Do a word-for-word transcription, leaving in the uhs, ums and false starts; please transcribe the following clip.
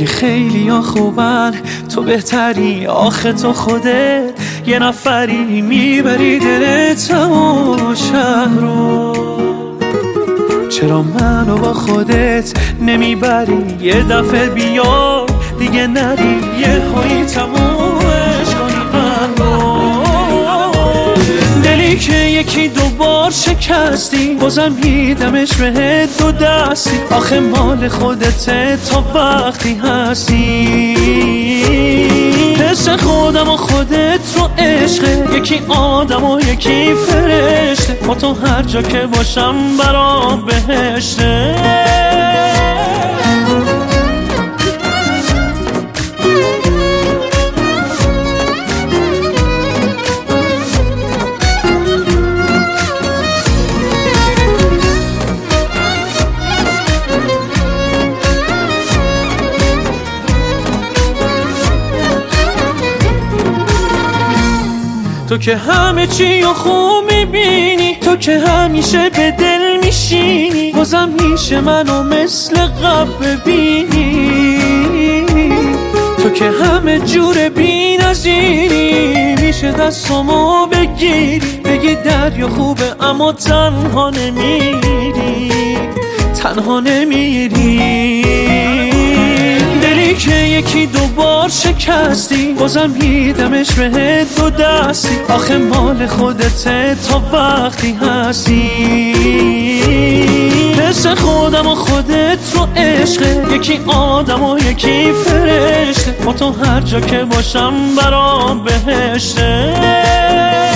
میگه خیلی ها خوبن تو بهتری، آخه تو خودت یه نفری میبری دل تمام شهر رو. چرا منو با خودت نمیبری یه دفعه بیای دیگه نری، یه هایی تمومش کنی قلبو. دلی که یکی دوبار شکستی بازم میدمش بهت دو دستی، آخه مال خودته تا وقتی هستی. حس خودم و خودت رو عشقه، یکی آدم و یکی فرشته، با تو هر جا که باشم برام بهشته. تو که همه چی رو خوب میبینی، تو که همیشه به دل میشینی، بازم میشه منو مثل قبل ببینی. تو که همه جور بی نظیری، میشه دستامو بگیری بگی دریا خوبه اما تنها نمیری، تنها نمیری. دلی که یکی دوبار شکستی بازم میدمش بهت دو دستی، آخه مال خودته تا وقتی هستی. حس خودم و خودت رو عشقه، یکی آدم و یکی فرشته، با تو هر جا که باشم برام بهشته.